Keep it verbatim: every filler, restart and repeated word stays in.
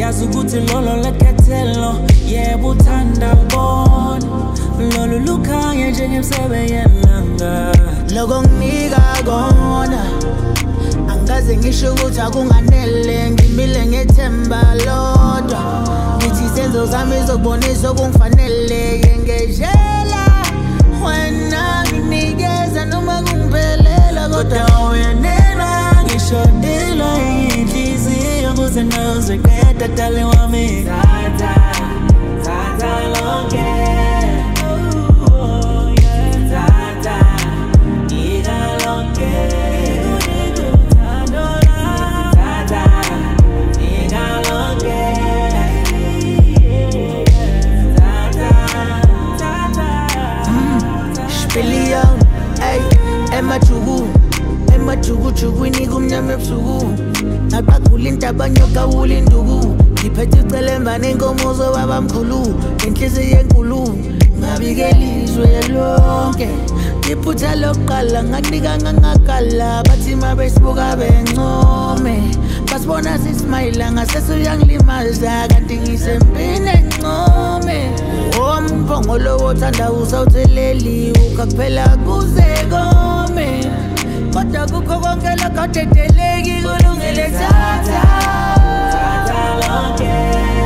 yazi ukuthi lolo lekethelo yebo uthanda bona lolo lukhanya njengemsebe yelanga loko nginika kona angaze ngisho ukuthi akunganele ngimile ngethemba lodwa ngithi senzo zami zokubonisa okungifanele ngejela wena nginikeza noma kungiphelela kodwa uyanena ngishodela inhliziyo kuze ngizweqeda dale wami tata tata lonke billion, ay, Emma Chugu, Emma Chugu Chugu niku mnyama ebusuku ngabagula intaba nyoka wula induku ngiphethe icelemba nenkomozo babamkhulu inhliziyo enkulu ngabikelizwe lonke iphutha lokuqala ngakunika ngangakala bathi mabesibuka bencome basibona sismayila ngasese uyangilimaza kanti ngisempini encome omphongo lowo othanda usawutheleli ukakuphela kuze kome kodwa kukho konke lokho dedeleki kulungele tata tata lonke